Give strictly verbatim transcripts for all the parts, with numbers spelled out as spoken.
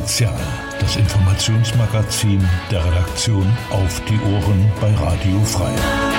Spezial, das Informationsmagazin der Redaktion auf die Ohren bei Radio Frei.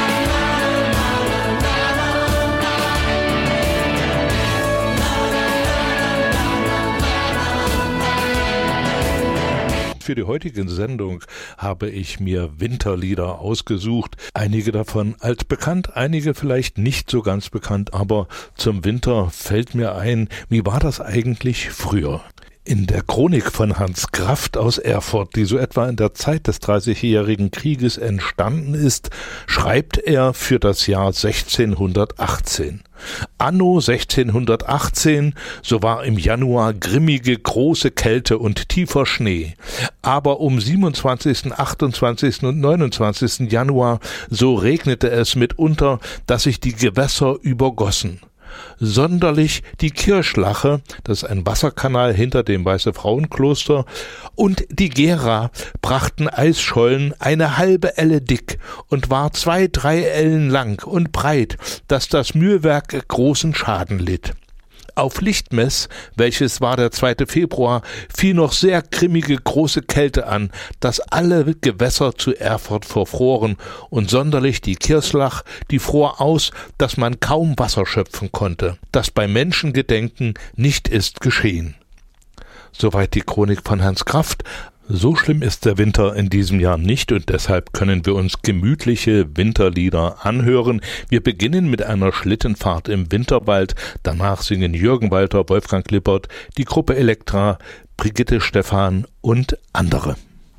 Für die heutige Sendung habe ich mir Winterlieder ausgesucht. Einige davon altbekannt, einige vielleicht nicht so ganz bekannt, aber zum Winter fällt mir ein, wie war das eigentlich früher? In der Chronik von Hans Kraft aus Erfurt, die so etwa in der Zeit des Dreißigjährigen Krieges entstanden ist, schreibt er für das Jahr sechzehnhundertachtzehn. Anno sechzehnhundertachtzehn, so war im Januar grimmige große Kälte und tiefer Schnee. Aber um siebenundzwanzigsten, achtundzwanzigsten und neunundzwanzigsten Januar, so regnete es mitunter, dass sich die Gewässer übergossen. Sonderlich die Kirchlache, das ist ein Wasserkanal hinter dem Weiße-Frauen-Kloster, und die Gera brachten Eisschollen eine halbe Elle dick und war zwei, drei Ellen lang und breit, dass das Mühlwerk großen Schaden litt. Auf Lichtmess, welches war der zweite Februar, fiel noch sehr grimmige große Kälte an, dass alle Gewässer zu Erfurt verfroren und sonderlich die Kirchlach, die fror aus, dass man kaum Wasser schöpfen konnte. Das bei Menschengedenken nicht ist geschehen. Soweit die Chronik von Hans Kraft. So schlimm ist der Winter in diesem Jahr nicht und deshalb können wir uns gemütliche Winterlieder anhören. Wir beginnen mit einer Schlittenfahrt im Winterwald. Danach singen Jürgen Walter, Wolfgang Lippert, die Gruppe Elektra, Brigitte Stephan und andere.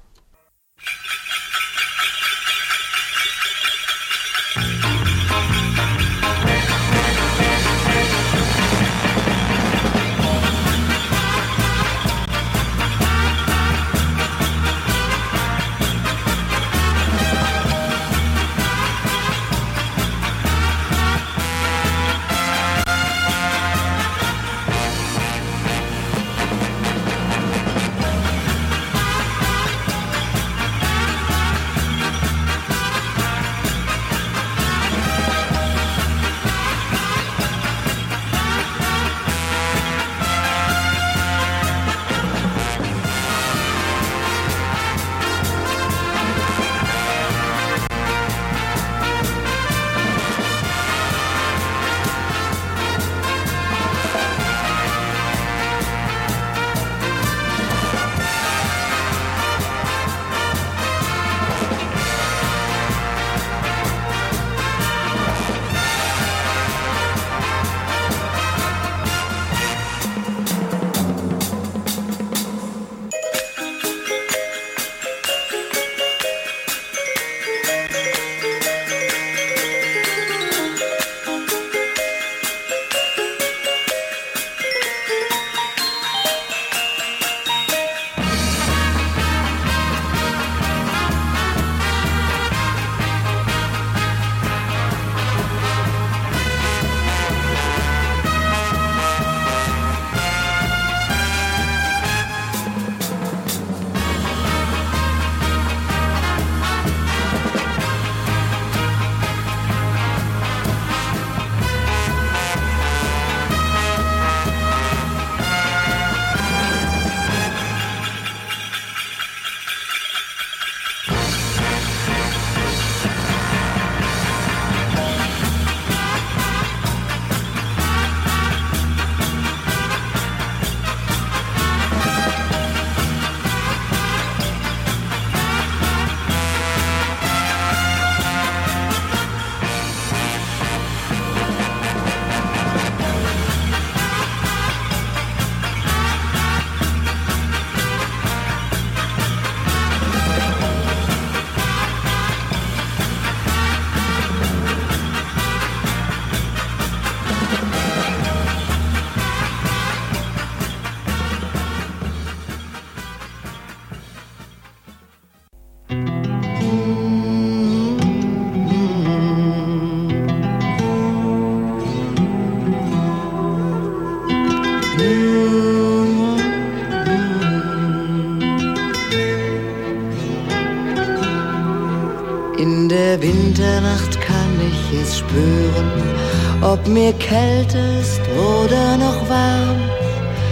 In der Winternacht kann ich es spüren, ob mir kalt ist oder noch warm.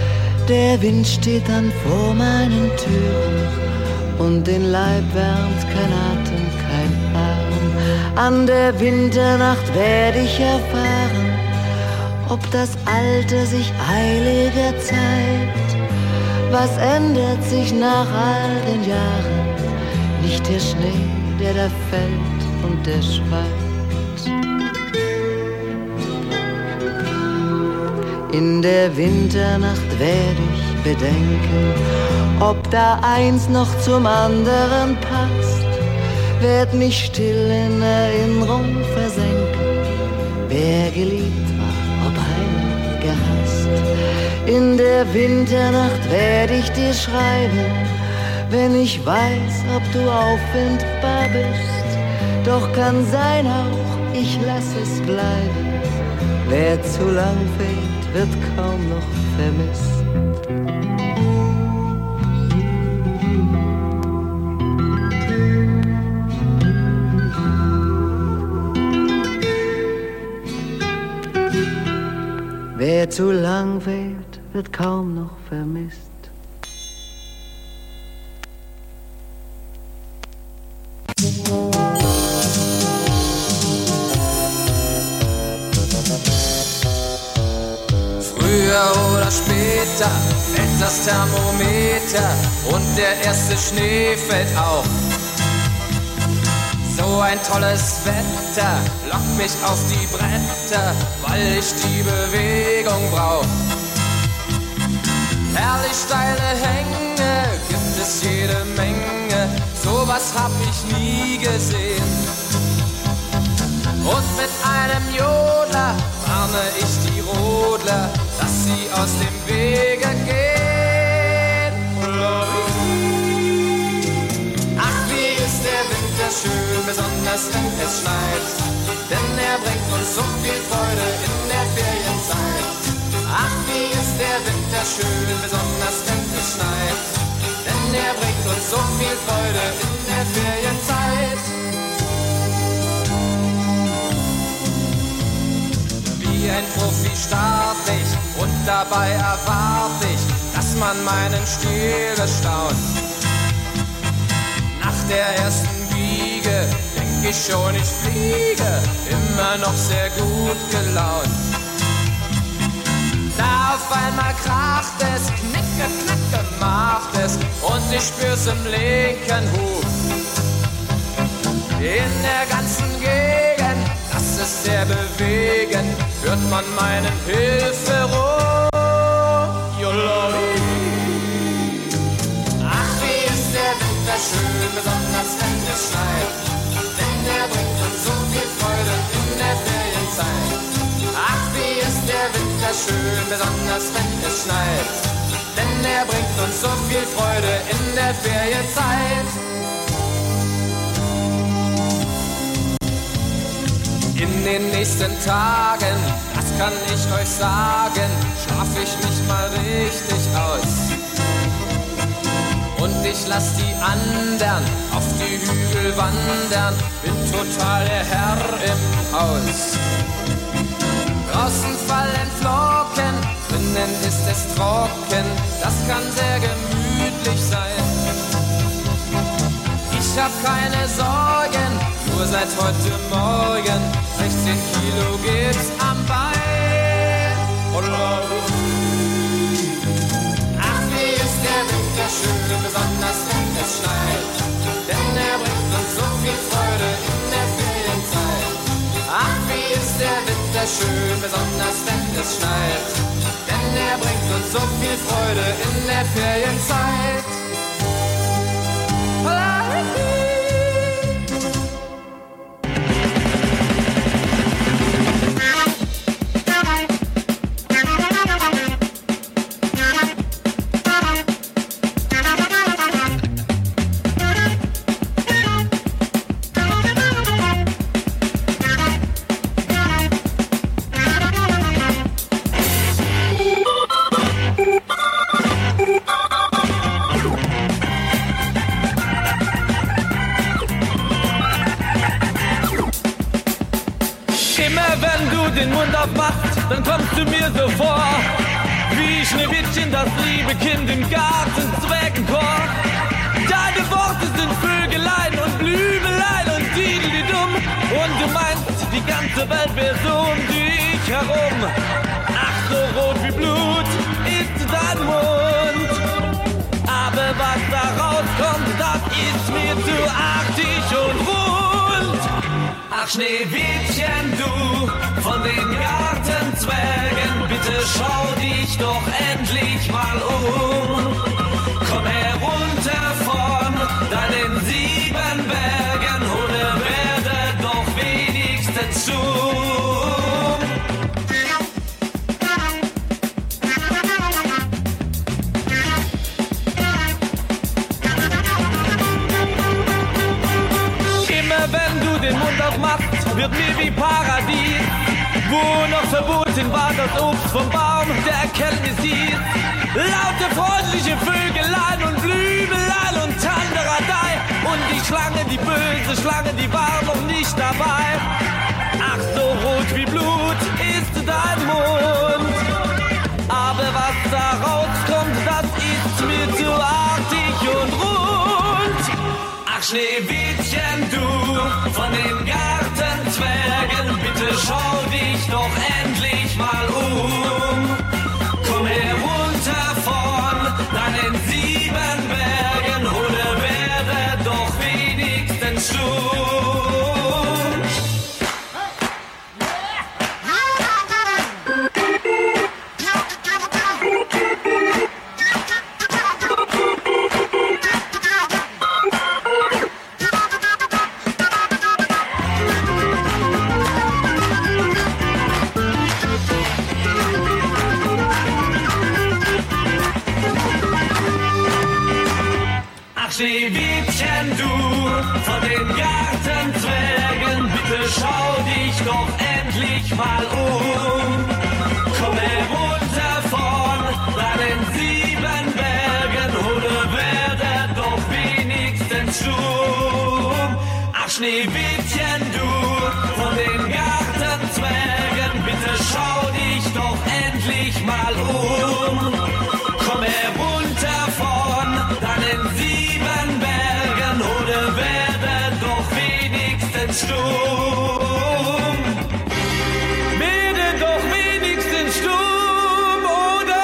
Der Wind steht dann vor meinen Türen und den Leib wärmt kein Atem, kein Arm. An der Winternacht werde ich erfahren, ob das Alter sich heiliger zeigt. Was ändert sich nach all den Jahren? Nicht der Schnee, der da fällt und der schweigt. In der Winternacht werde ich bedenken, ob da eins noch zum anderen passt. Werd mich still in Erinnerung versenken, wer geliebt war, ob heil gehasst. In der Winternacht werd ich dir schreiben, wenn ich weiß, ob du auffindbar bist. Doch kann sein auch, ich lass es bleiben. Wer zu lang fehlt, wird kaum noch vermisst. Wer zu lang fehlt, wird kaum noch vermisst. Früher oder später fällt das Thermometer und der erste Schnee fällt auch. So ein tolles Wetter lockt mich auf die Bretter, weil ich die Bewegung brauch. Herrlich steile Hänge gibt es jede Menge, sowas hab ich nie gesehen. Und mit einem Jodler warne ich die Rodler, dass sie aus dem Wege gehen. Ach, wie ist der Winter schön, besonders wenn es schneit, denn er bringt uns so viel Freude in der Ferienzeit. Ach, wie ist der Winter schön, besonders wenn es schneit, denn er bringt uns so viel Freude in der Ferienzeit. Wie ein Profi start ich und dabei erwarte ich, dass man meinen Stil bestaunt. Nach der ersten Biege denk ich schon, ich fliege, immer noch sehr gut gelaunt. Da auf einmal kracht es, knicke, knacke macht es und ich spür's im linken Huf. In der ganzen Gegend, das ist sehr bewegend, hört man meinen Hilferuf. Joloi. Ach, wie ist der Winter schön, besonders wenn es schneit, denn er bringt uns so viel Freude in der Ferienzeit. Ach, wie ist der Winter schön, besonders wenn es schneit, denn er bringt uns so viel Freude in der Ferienzeit. In den nächsten Tagen, das kann ich euch sagen, schlaf ich mich mal richtig aus. Und ich lass die andern auf die Hügel wandern, bin total der Herr im Haus. Draußen fallen Flocken, drinnen ist es trocken, das kann sehr gemütlich sein. Ich hab keine Sorgen, nur seit heute Morgen sechzehn Kilo gibt's am Bein. Ach, wie ist der Winter schön, besonders wenn es schneit, denn er bringt uns so viel Freude in der Ferienzeit. Ach, wie ist der Winter schön, besonders wenn es schneit, denn er bringt uns so viel Freude in der Ferienzeit. Dann kommst du mir so vor, wie Schneewittchen, das liebe Kind im Garten Zweckenchor. Deine Worte sind Vögelein und Blümelein und Dideli-Dumm. Und du meinst, die ganze Welt wäre so um dich herum. Ach, so rot wie Blut ist dein Mund. Aber was da rauskommt, das ist mir zu artig und rund. Ach, Schneewittchen, du von den Gartenzwergen, bitte schau dich doch endlich mal um. Komm herunter von deinen sieben Bergen oder werde doch wenigstens stumm. Immer wenn du den Mund aufmachst, wird mir wie Paradies, wo noch verboten war das Obst vom Baum der Erkenntnis hieß. Laute, freundliche Vögelein und Blümelein und Tanderadei. Und die Schlange, die böse Schlange, die war noch nicht dabei. Ach, so rot wie Blut ist dein Mund. Aber was da rauskommt, das ist mir zu artig und rund. Ach, Schneewittchen, du von den Gartenzwergen, bitte schau dich doch endlich mal um. Komm herunter von deinen sieben Bergen oder werde doch wenigstens stumm. Schneewittchen, du von den Gartenzwergen, bitte schau dich doch endlich mal um. Komm herunter von deinen sieben Bergen oder werde doch wenigstens stumm. Ach, Schneewittchen, du von den Gartenzwergen, bitte schau dich doch endlich mal um. Komm herunter von deinen sieben Bergen oder werde doch wenigstens stumm. Werde doch wenigstens stumm, oder?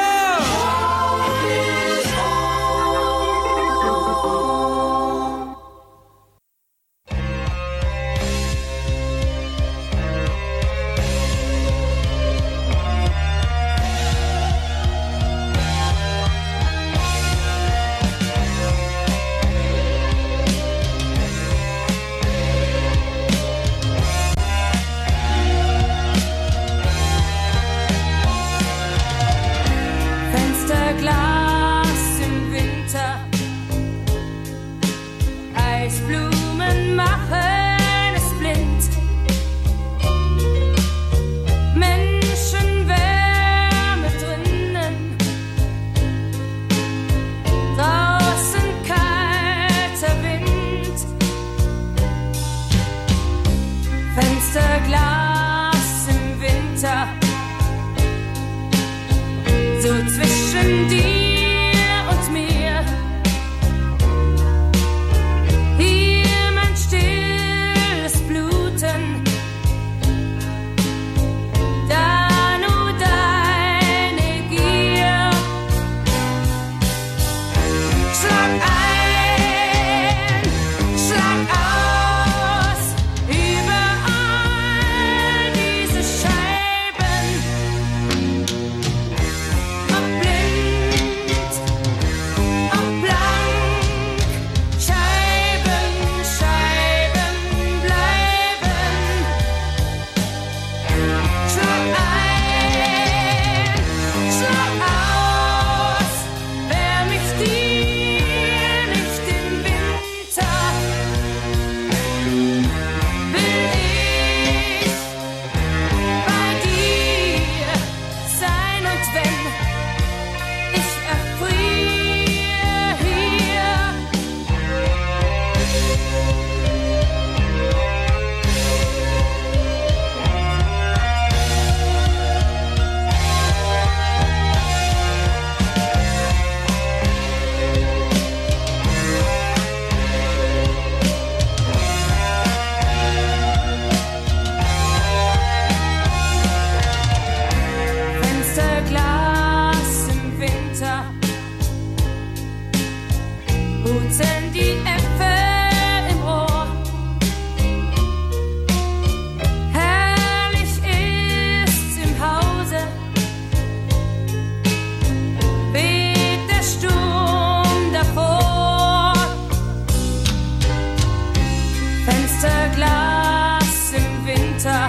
blitzen die Äpfel im Rohr. Herrlich ist's im Hause, weht der Sturm davor. Fensterglas im Winter,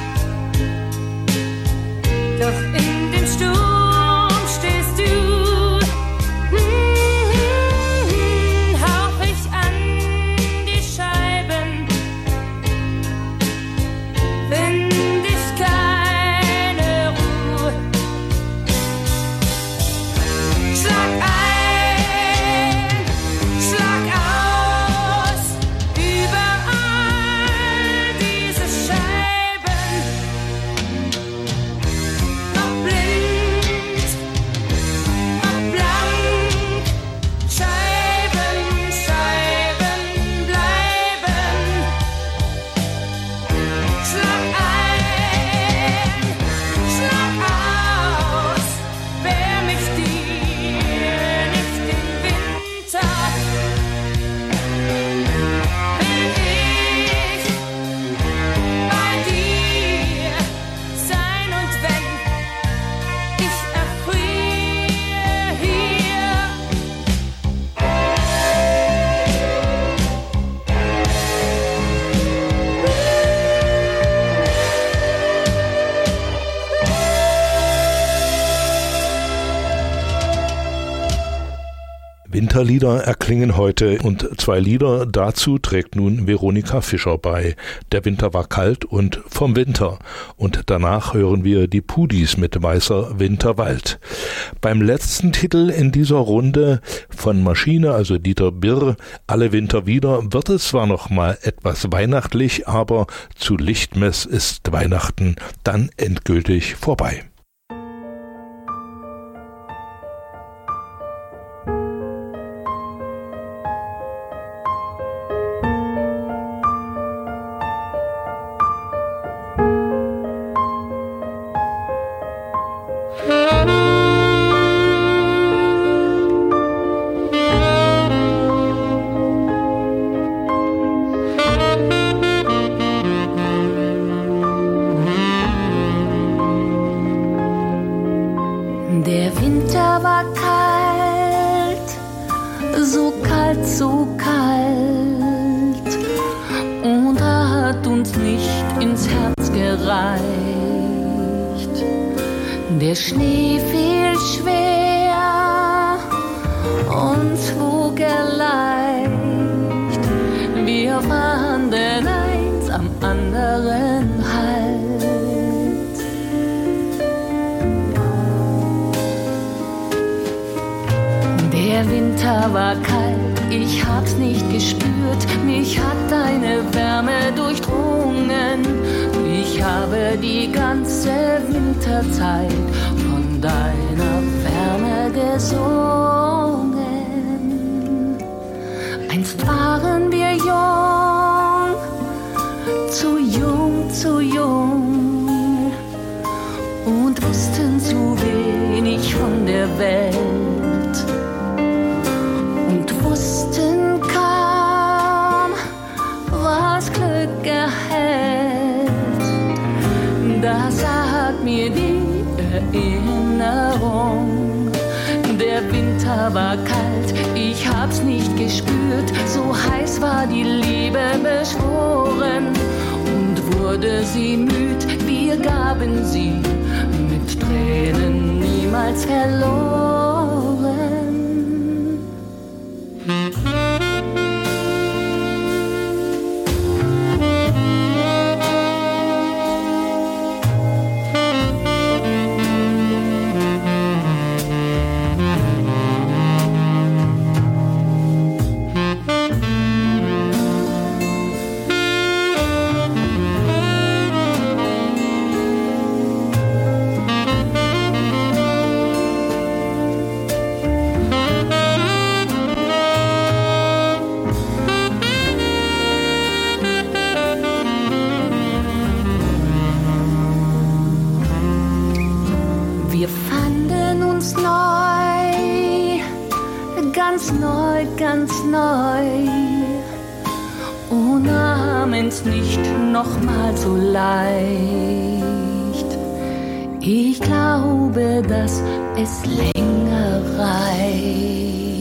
doch in dem Sturm stehst du. Mm-hmm, hauch ich an die Scheiben, find ich keine Ruhe. Schlag ein, schlag aus, überall diese Scheiben. Ob blind, ob blank, Scheiben, Scheiben bleiben. Schlag ein, schlag aus, wehr mich dir nicht im Winter. Will ich bei dir sein und wenn ich erfriere hier. Winterlieder erklingen heute und zwei Lieder dazu trägt nun Veronika Fischer bei. Der Winter war kalt und vom Winter. Und danach hören wir die Pudis mit Weißer Winterwald. Beim letzten Titel in dieser Runde von Maschine, also Dieter Birr, Alle Winter wieder, wird es zwar noch mal etwas weihnachtlich, aber zu Lichtmess ist Weihnachten dann endgültig vorbei. Der Winter war kalt, so kalt, so kalt, und er hat uns nicht ins Herz gereicht. Der Schnee fiel schwer, uns wog er leicht, wir fanden eins am anderen Halt. Der Winter war kalt, ich hab's nicht gespürt, mich hat deine Wärme durchdrungen. Ich habe die ganze Winterzeit von deiner Wärme gesungen. Einst waren wir jung, zu jung, zu jung, und wussten zu wenig von der Welt. Wussten kaum, was Glück erhält. Da sagt mir die Erinnerung. Der Winter war kalt, ich hab's nicht gespürt. So heiß war die Liebe beschworen. Und wurde sie müd, wir gaben sie mit Tränen niemals verloren. ganz neu. Oh, namens nicht nochmal so leicht. Ich glaube, dass es länger reicht.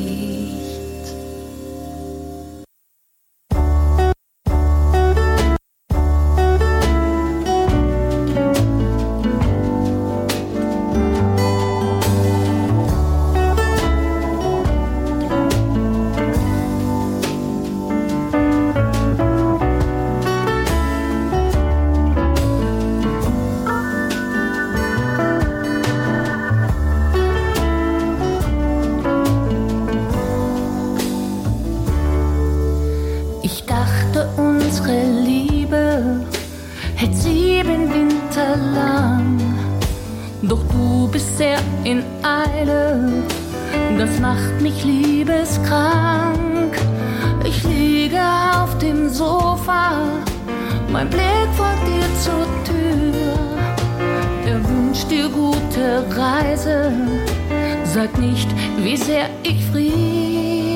Sag nicht, wie sehr ich friere.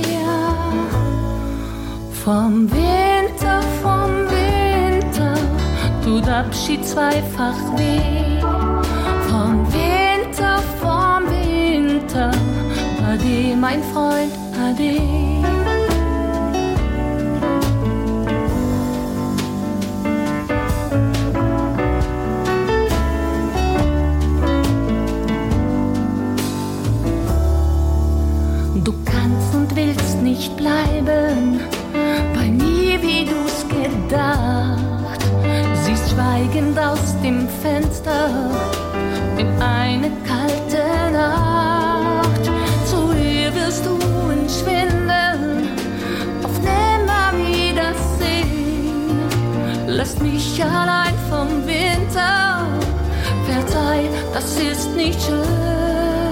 Vom Winter, vom Winter tut Abschied zweifach weh. Vom Winter, vom Winter, ade, mein Freund, ade. Nicht bleiben bei mir, wie du's gedacht. Siehst schweigend aus dem Fenster in eine kalte Nacht. Zu ihr wirst du entschwinden, auf Nimmerwiedersehen. Lass mich allein vom Winter, verzeih, das ist nicht schön.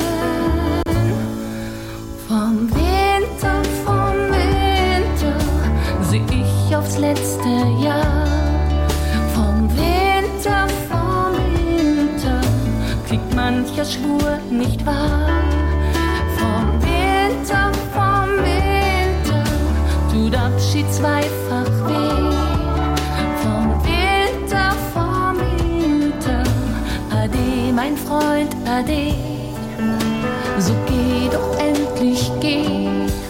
Vom Winter, vom Winter seh ich aufs letzte Jahr. Vom Winter, vom Winter klingt mancher Schwur nicht wahr. Vom Winter, vom Winter tut Abschied zweifach weh. Vom Winter, vom Winter, ade, mein Freund, ade. So geh doch endlich, geh,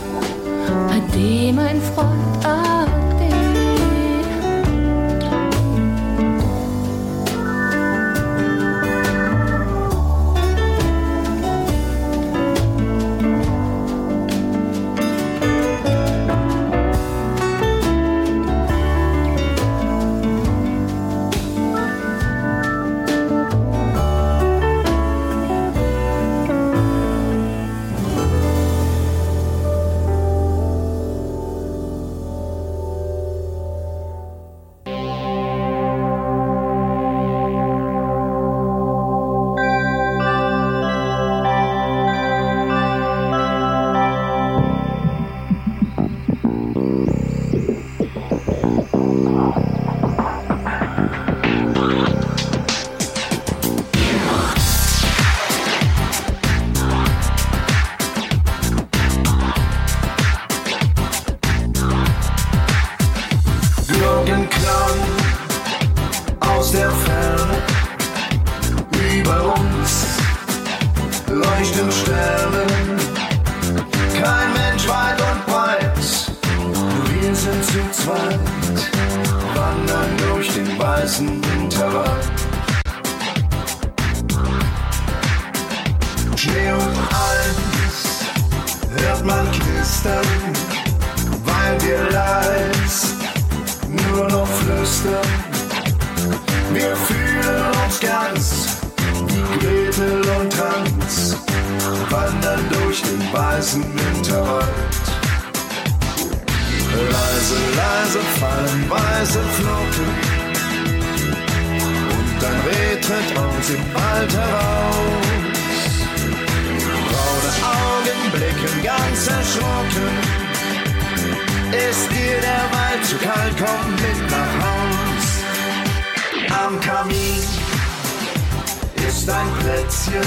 ade, mein Freund, ade.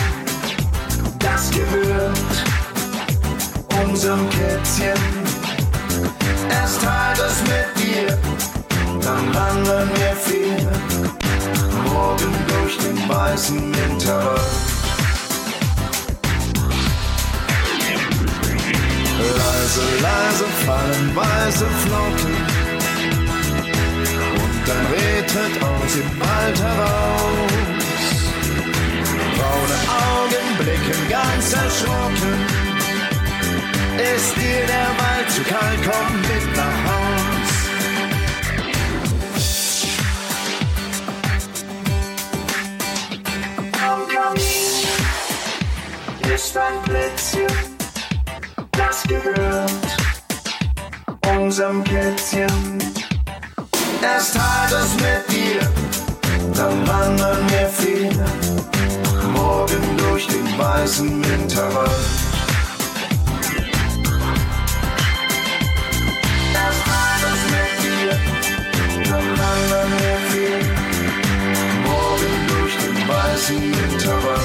Das gehört unserem Kätzchen. weißen Winterwald. Leise, leise fallen weiße Flocken und ein Reh tritt aus dem Wald heraus. Braune Augen blicken ganz erschrocken. Ist dir der Wald zu kalt, komm mit nach Haus. Am Kamin ist ein Plätzchen, das gehört unserem Kätzchen. Erst tat es mit dir, dann wandern wir viele morgen durch den weißen Winterwald. Erst tat es mit dir, dann wandern wir viele morgen durch den weißen Winterwald.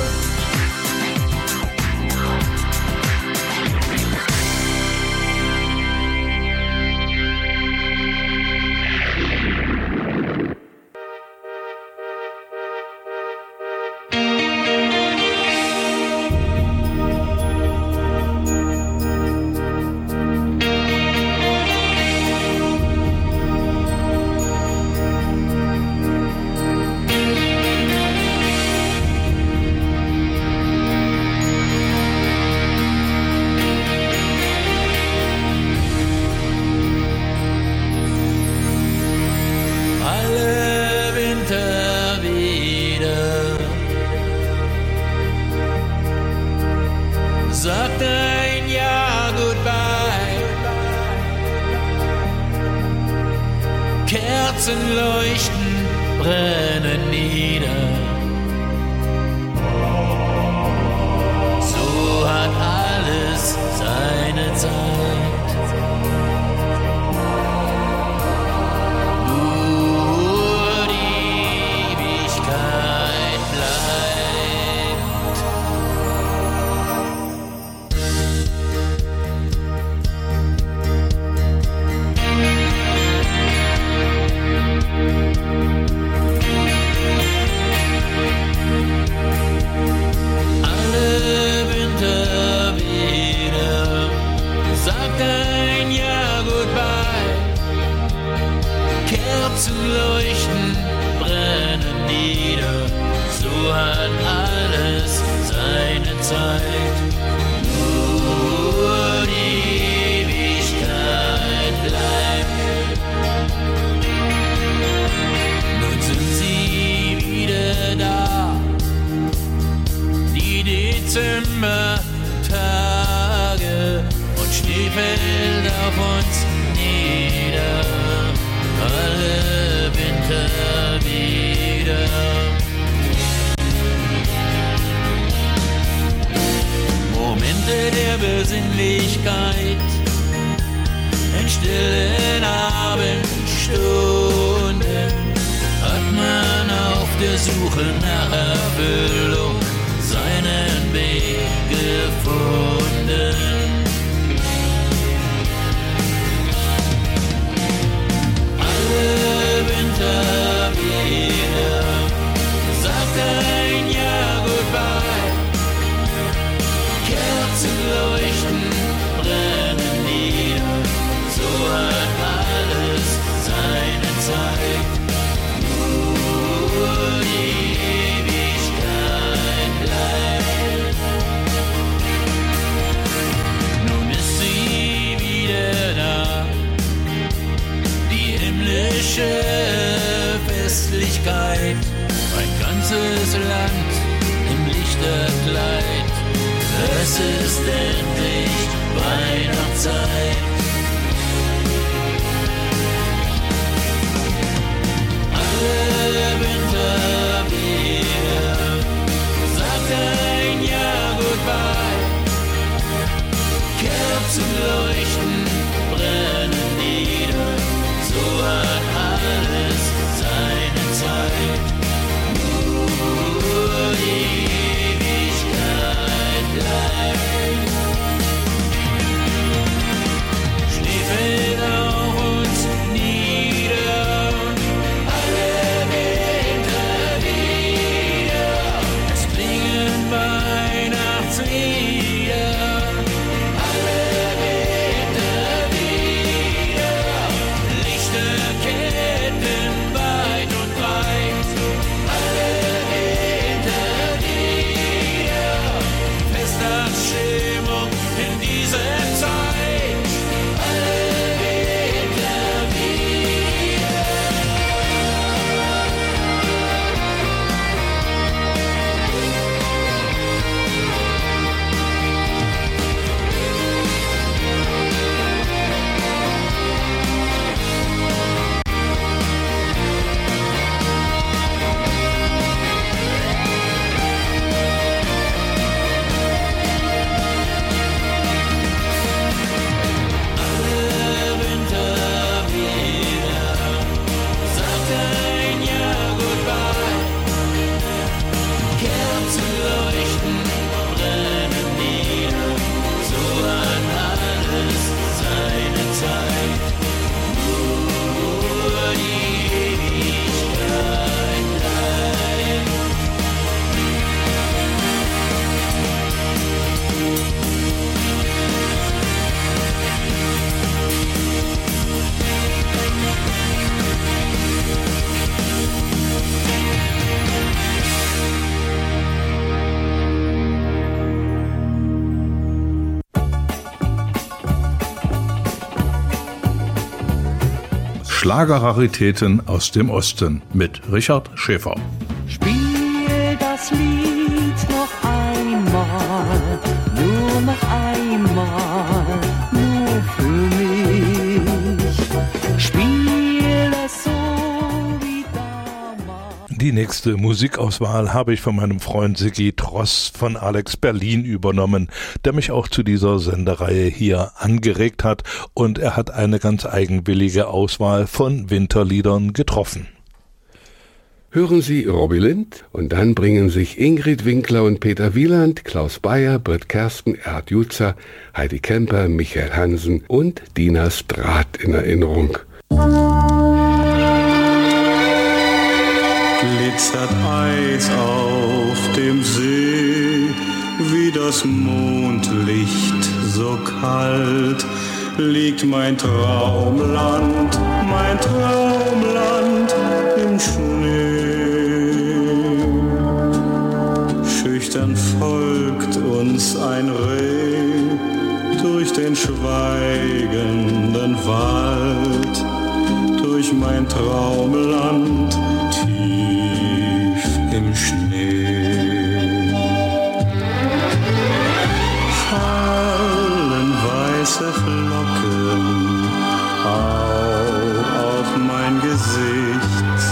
Schlagerraritäten aus dem Osten mit Richard Schäfer. Spiel das Lied noch einmal, nur noch einmal, nur für mich. Spiel es so wie damals. Die nächste Musikauswahl habe ich von meinem Freund Siggi Tross von Alex Berlin übernommen, der mich auch zu dieser Sendereihe hier angeregt hat, und er hat eine ganz eigenwillige Auswahl von Winterliedern getroffen. Hören Sie Robbie Lind und dann bringen sich Ingrid Winkler und Peter Wieland, Klaus Bayer, Britt Kersten, Erd Jutzer, Heidi Kemper, Michael Hansen und Dina Straat in Erinnerung. Glitzert Eis auf dem See, wie das Mondlicht so kalt, liegt mein Traumland, mein Traumland im Schnee. Schüchtern folgt uns ein Reh durch den schweigenden Wald, durch mein Traumland tief im Schnee. Fallen weiße Flocken auch auf mein Gesicht,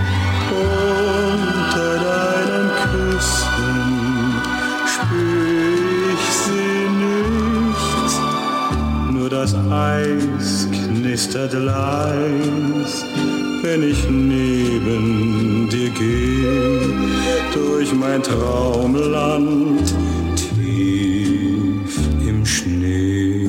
unter deinen Küssen spür ich sie nicht, nur das Eis knistert leis, wenn ich neben dir gehe, durch mein Traumland tief im Schnee.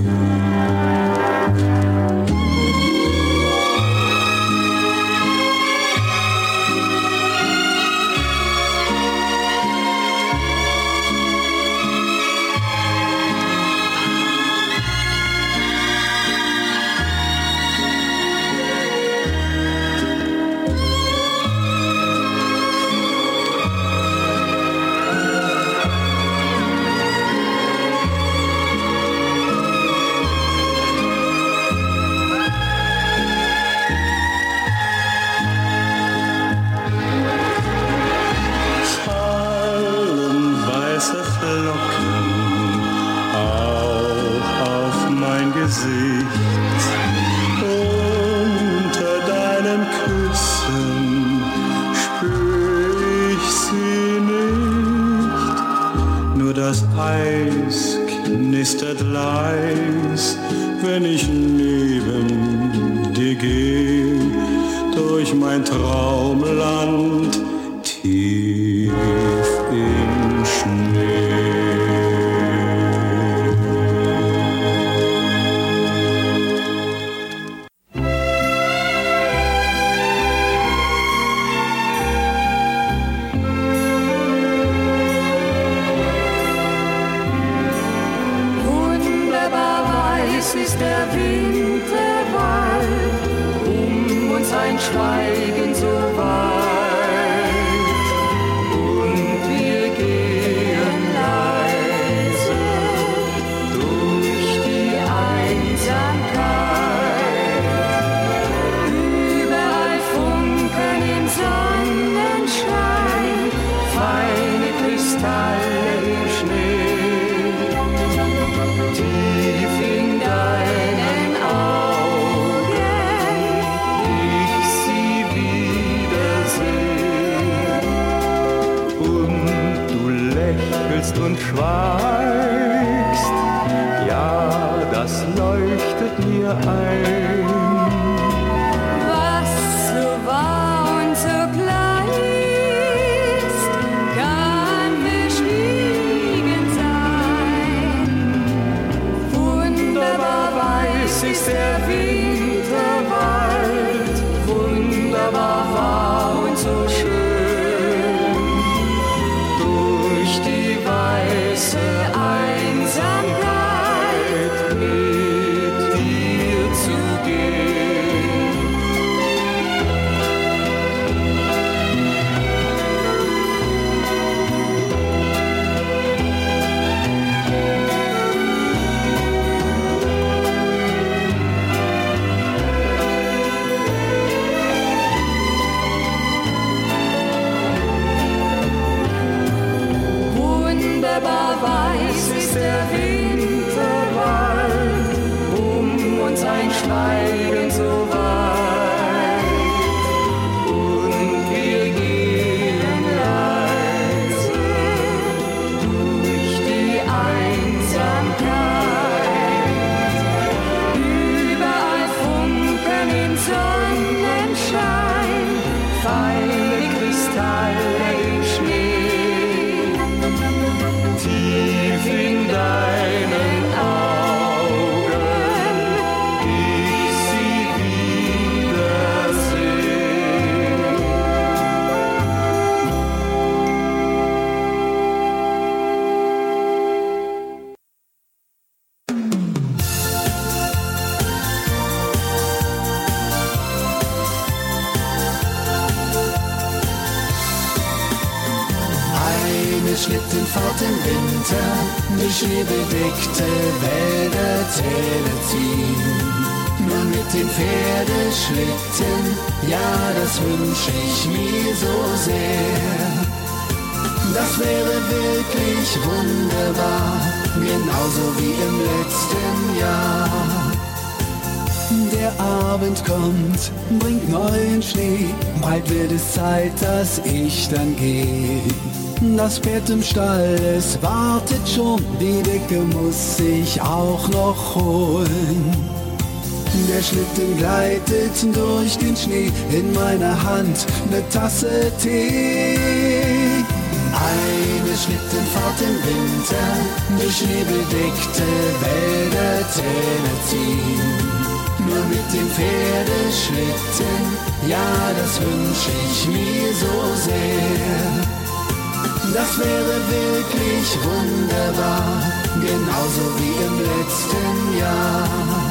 Schlittenfahrt im Winter, durch schneebedeckte Wälder Täler ziehen. Nur mit dem Pferdeschlitten, ja, das wünsch ich mir so sehr. Das wäre wirklich wunderbar, genauso wie im letzten Jahr. Der Abend kommt, bringt neuen Schnee, bald wird es Zeit, dass ich dann gehe. Das Bett im Stall, es wartet schon, die Decke muss ich auch noch holen. Der Schlitten gleitet durch den Schnee, in meiner Hand ne Tasse Tee. Eine Schlittenfahrt im Winter, durch schneebedeckte Wälder Täler ziehen. Nur mit dem Pferdeschlitten, ja, das wünsch ich mir so sehr. Das wäre wirklich wunderbar, genauso wie im letzten Jahr.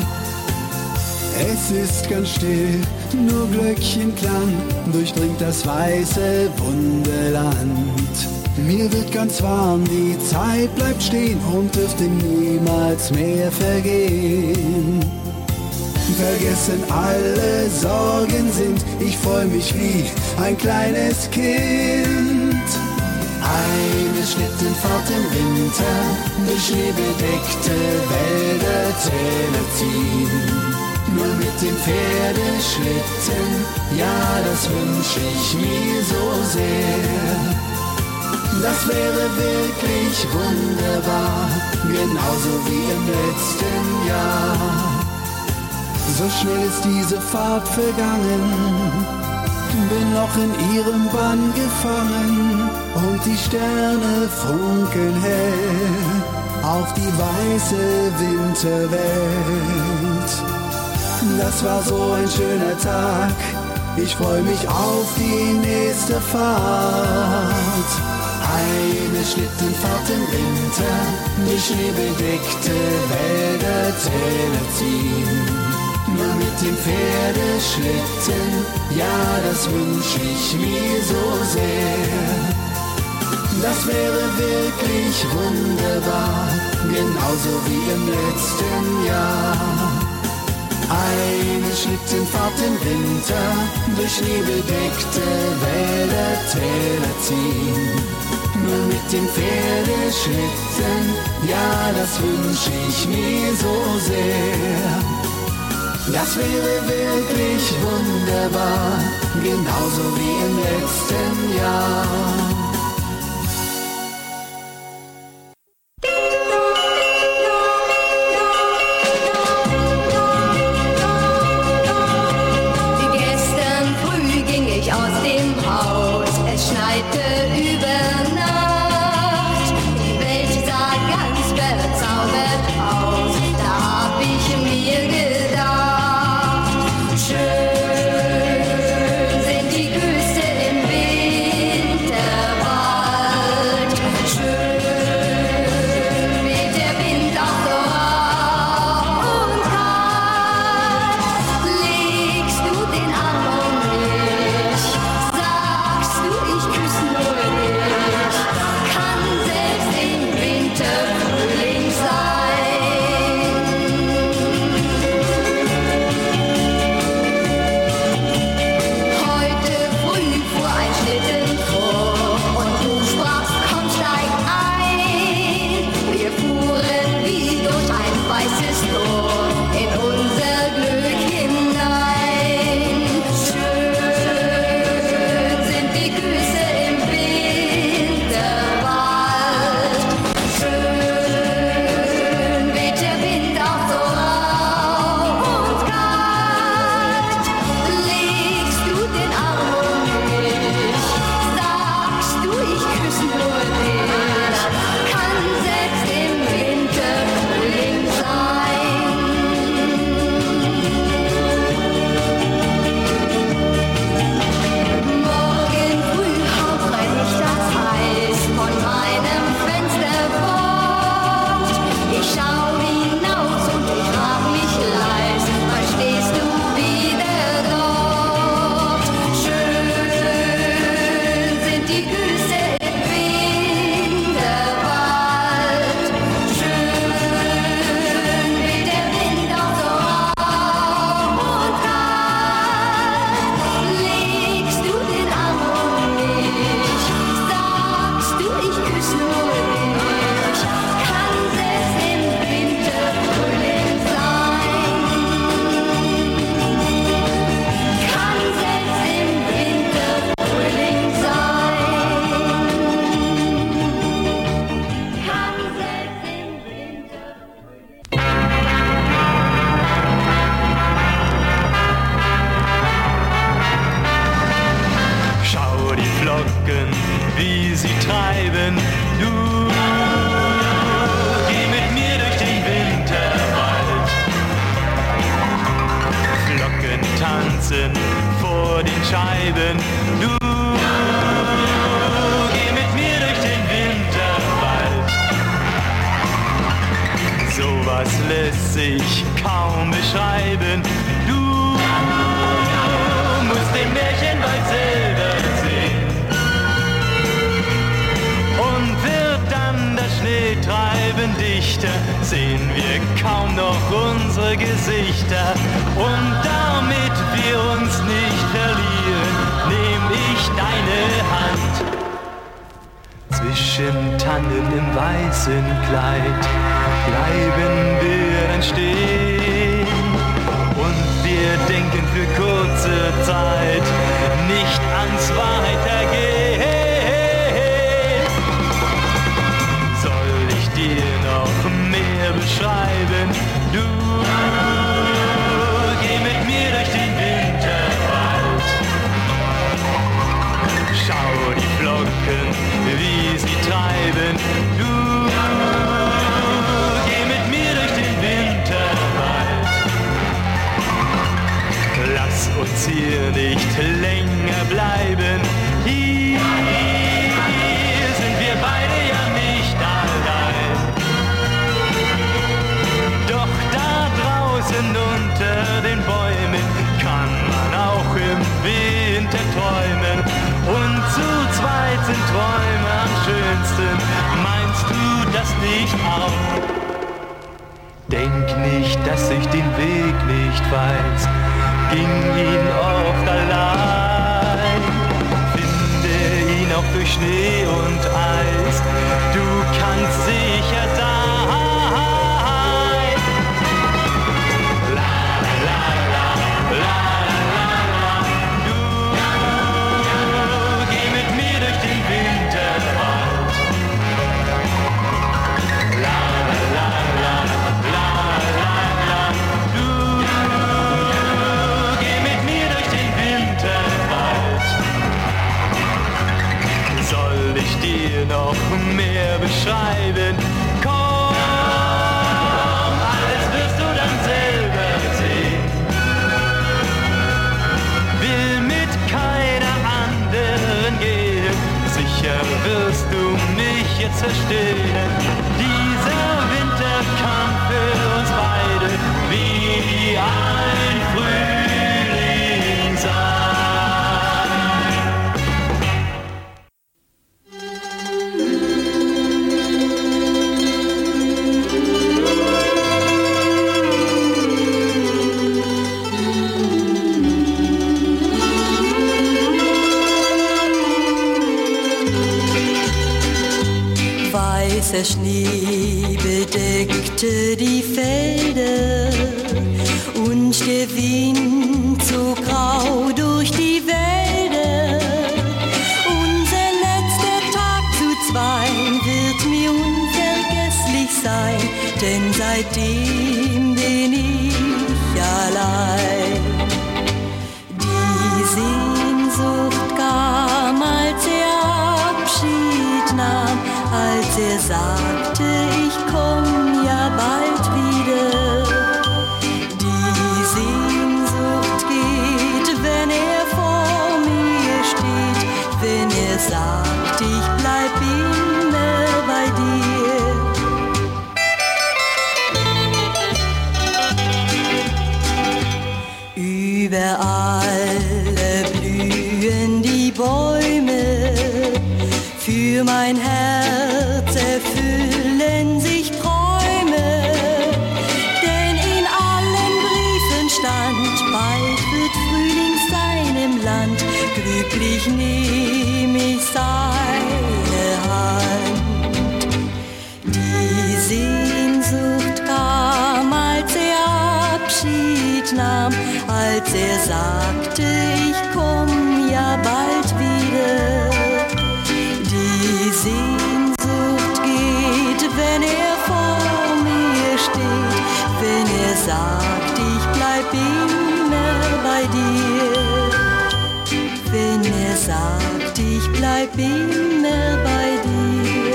Es ist ganz still, nur Glöckchenklang durchdringt das weiße Wunderland. Mir wird ganz warm, die Zeit bleibt stehen und dürfte niemals mehr vergehen. Vergessen alle Sorgen sind, ich freu mich wie ein kleines Kind. Eine Schlittenfahrt im Winter, durch schneebedeckte Wälder Täler ziehen. Nur mit dem Pferdeschlitten, ja, das wünsch ich mir so sehr. Das wäre wirklich wunderbar, genauso wie im letzten Jahr. So schnell ist diese Fahrt vergangen, bin noch in ihrem Bann gefangen und die Sterne funkeln hell auf die weiße Winterwelt. Das war so ein schöner Tag, ich freu mich auf die nächste Fahrt. Eine Schlittenfahrt im Winter, durch schneebedeckte Wälder Täler ziehen. Nur mit dem Pferdeschlitten, ja, das wünsch ich mir so sehr. Das wäre wirklich wunderbar, genauso wie im letzten Jahr. Eine Schlittenfahrt im Winter, durch schneebedeckte Wälder Täler ziehen. Nur mit dem Pferdeschlitten, ja, das wünsch ich mir so sehr. Das wäre wirklich wunderbar, genauso wie im letzten Jahr. Schön sind die Küste im Winter. tanzen vor den Scheiben. Du, geh mit mir durch den Winterwald. Sowas lässt sich kaum beschreiben. Du musst den Märchenwald selber sehen. Und wird dann das Schneetreiben dichter, sehen wir kaum noch unsere Gesichter. Und damit wir uns nicht verlieren, nehm ich deine Hand. Zwischen Tannen im weißen Kleid bleiben wir dann stehen. Und wir denken für kurze Zeit nicht ans Weitergehen. Soll ich dir noch mehr beschreiben? Du, geh mit mir durch den Winterwald. Schau die Flocken, wie sie treiben. Du, geh mit mir durch den Winterwald. Lass uns hier nicht länger bleiben. Hier sind wir beide ja nicht allein. Doch da draußen unter den Bäumen kann man auch im Winter träumen. Und zu zweit sind Träume am schönsten. Meinst du das nicht auch? Denk nicht, dass ich den Weg nicht weiß. Ging ihn oft allein, finde ihn auch durch Schnee und Eis, du kannst sicher sein. La la la la, la la la, du, geh mit mir durch den Winterwald. La la la la, la la la, du, soll ich dir noch mehr beschreiben? Komm, alles wirst du dann selber sehen. Will mit keiner anderen gehen, sicher wirst du mich jetzt verstehen. Dieser Winter kann für uns beide wie ein Frühling sein. Weißer Schnee bedeckte die Felder und der Wind zog grau durch die Wälder. Unser letzter Tag zu zwei wird mir unvergesslich sein, denn seitdem bin ich allein. Die Sehnsucht kam, als er Abschied nahm, als er sagte, ich komm ja bald wieder. Die Sehnsucht geht, wenn er vor mir steht, wenn er sagt, ich bleib immer bei dir. Überall blühen die Bäume, für mein Herz erfüllen sich Träume, denn in allen Briefen stand, bald wird Frühling sein im Land, glücklich nehm ich seine Hand. Die Sehnsucht kam, als er Abschied nahm, als er sagte, ich komm ja bald wieder. Die Sehnsucht geht, wenn er vor mir steht, wenn er sagt, ich bleib immer bei dir. Wenn er sagt, ich bleib immer bei dir.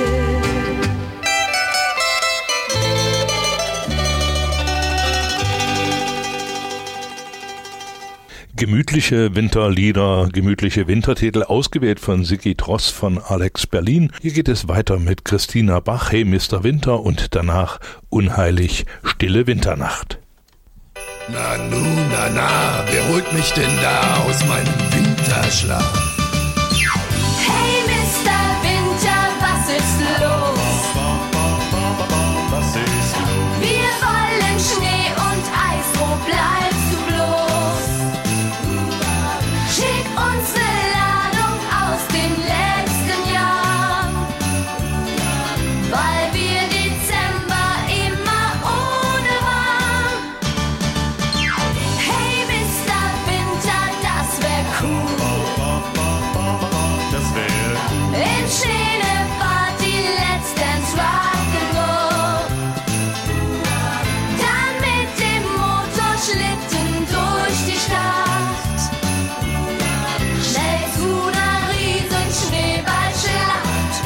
Gemütliche Winterlieder, gemütliche Wintertitel, ausgewählt von Sigi Dross von Alex Berlin. Hier geht es weiter mit Christina Bach, Hey Mister Winter, und danach Unheilig, Stille Winternacht. Na nu, na na, wer holt mich denn da aus meinem Winterschlaf? Hey Mister Winter, was ist los? Was ist los? Wir wollen Schnee und Eis, wo bleibst du bloß? Schick uns ne Ladung aus dem letzten Jahr, weil wir Dezember immer ohne waren. Hey Mister Winter, das wär cool. Das wär cool. In Schönefahrt die Let's Dance Rock'n'Roll. Dann mit dem Motorschlitten durch die Stadt. Schnell zu ner riesen Schneeballschlacht.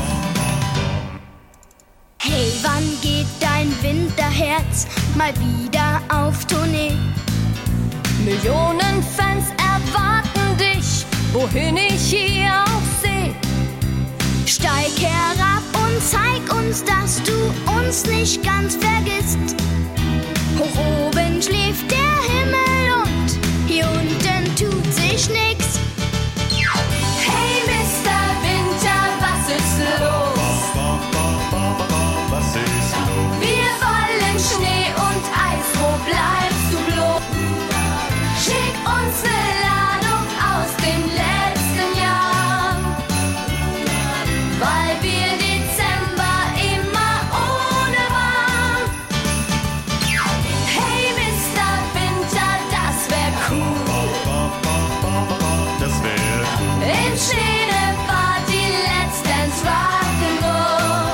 Hey, wann geht dein Winterherz mal wieder auf Tournee? Millionen Fans erwarten dich, wohin ich hier auch seh. Steig herab und zeig uns, dass du uns nicht ganz vergisst. Hoch oben schläft der Himmel und hier unten tut sich nix. Hey Mister Winter, was ist los? Was ist los? Wir wollen Schnee und Eis, wo bleibst du bloß? Schick uns ne Ladung aus dem letzten Jahr, weil wir Dezember immer ohne waren. Hey Mister Winter, das wär cool. Das wär cool. In Schönefahrt die Let's Dance Rock'n'Roll.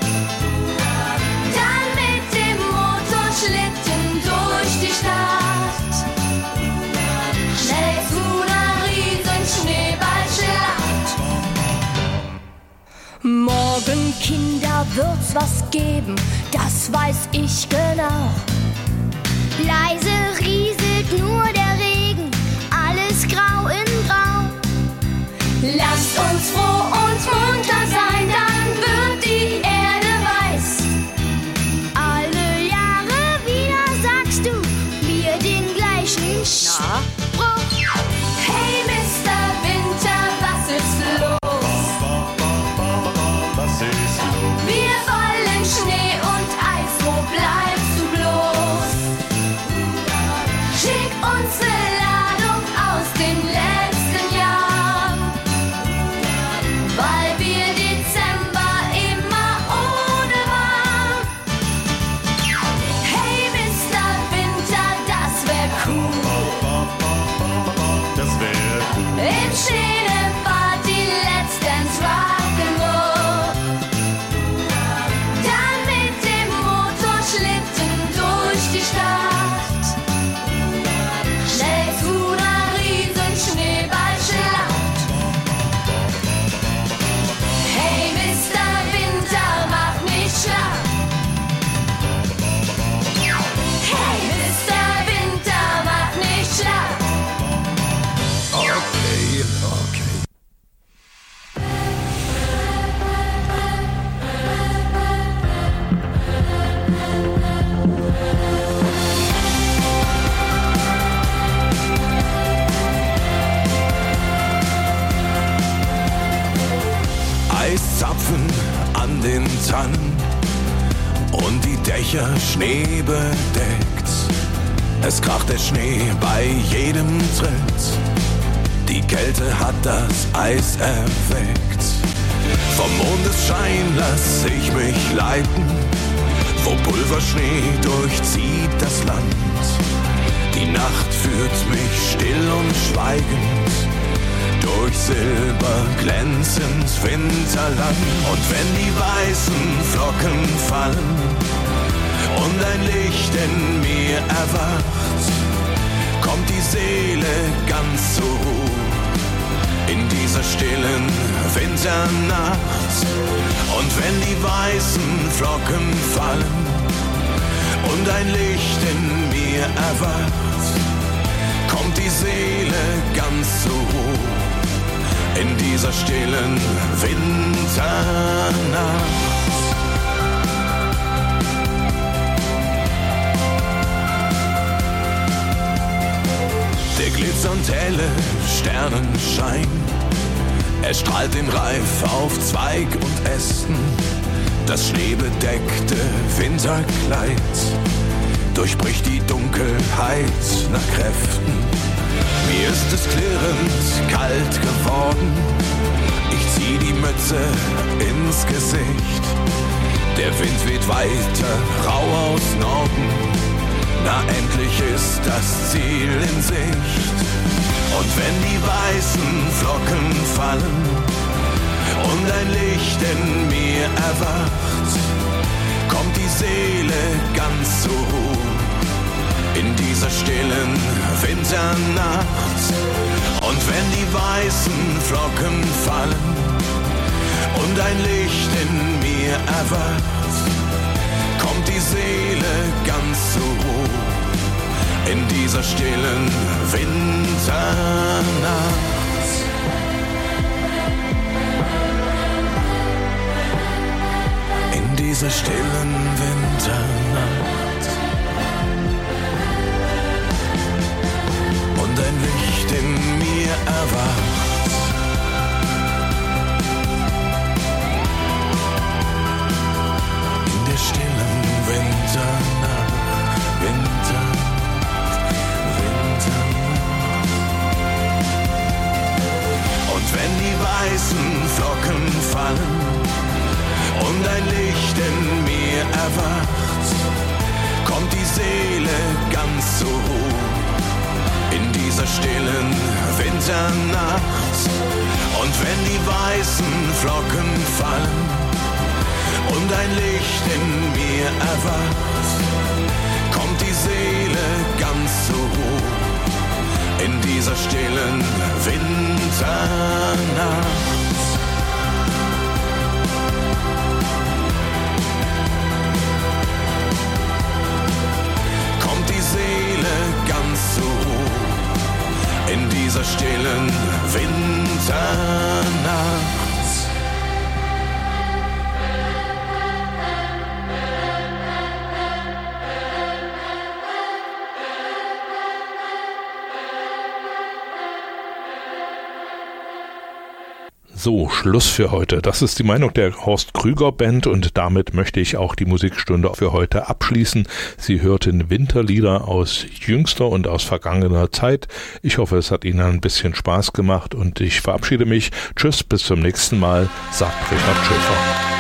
Dann mit dem Motorschlitten durch die Stadt. Schnell zu ner riesen Schneeballschlacht. Morgen, Kinder, wird's was geben, das weiß ich genau. Leise rieselt nur der Regen, alles grau in grau. Lasst uns froh und munter sein, dann wird die Erde weiß. Alle Jahre wieder sagst du mir den gleichen Spruch. Hey Mister Winter, was ist los? Was ist los? Wir wollen Schnee und Eis, wo bleibst du bloß? Schick uns ne Ladung aus dem letzten Jahr, weil wir Dezember immer ohne waren. Hey Mister Winter, das wär cool. Das wär cool. In Schönefahrt die Let's Dance Rock'n'Roll. Dann mit dem Motorschlitten durch die Stadt. Schnell zu ner riesen Schneeballschlacht. Hey Mister Winter, mach nicht schlapp. Hey Mister Winter, mach nicht schlapp. Okay, okay. Eiszapfen an den Tannen und die Dächer Schnee bedeckt. Es kracht der Schnee bei jedem Tritt. Die Kälte hat das Eis erweckt. Vom Mondesschein lass ich mich leiten, wo Pulverschnee durchzieht das Land. Die Nacht führt mich still und schweigend durch silberglänzend Winterland. Und wenn die weißen Flocken fallen und ein Licht in mir erwacht, kommt die Seele ganz zur Ruhe in dieser stillen Winternacht. Und wenn die weißen Flocken fallen und ein Licht in mir erwacht, kommt die Seele ganz zur Ruhe in dieser stillen Winternacht. Der glitzernd helle Sternenschein, er strahlt den Reif auf Zweig und Ästen. Das schneebedeckte Winterkleid durchbricht die Dunkelheit nach Kräften. Mir ist es klirrend kalt geworden, ich zieh die Mütze ins Gesicht. Der Wind weht weiter rau aus Norden, na endlich ist das Ziel in Sicht. Und wenn die weißen Flocken fallen und ein Licht in mir erwacht, kommt die Seele ganz zur Ruhe in dieser stillen Winternacht. Und wenn die weißen Flocken fallen und ein Licht in mir erwacht, kommt die Seele ganz zur Ruhe in dieser stillen Winternacht. In dieser stillen Winternacht. Und ein Licht in mir erwacht. In der stillen Winternacht. Winternacht, Winternacht. Und wenn die weißen Flocken fallen und ein Licht in mir erwacht, kommt die Seele ganz zur Ruhe in dieser stillen Winternacht. Und wenn die weißen Flocken fallen und ein Licht in mir erwacht, kommt die Seele ganz zur Ruhe in dieser stillen Winternacht. Ganz zur Ruhe in dieser stillen Winternacht. So, Schluss für heute. Das ist die Meinung der Horst Krüger Band und damit möchte ich auch die Musikstunde für heute abschließen. Sie hörten Winterlieder aus jüngster und aus vergangener Zeit. Ich hoffe, es hat Ihnen ein bisschen Spaß gemacht und ich verabschiede mich. Tschüss, bis zum nächsten Mal, sagt Richard Schäfer.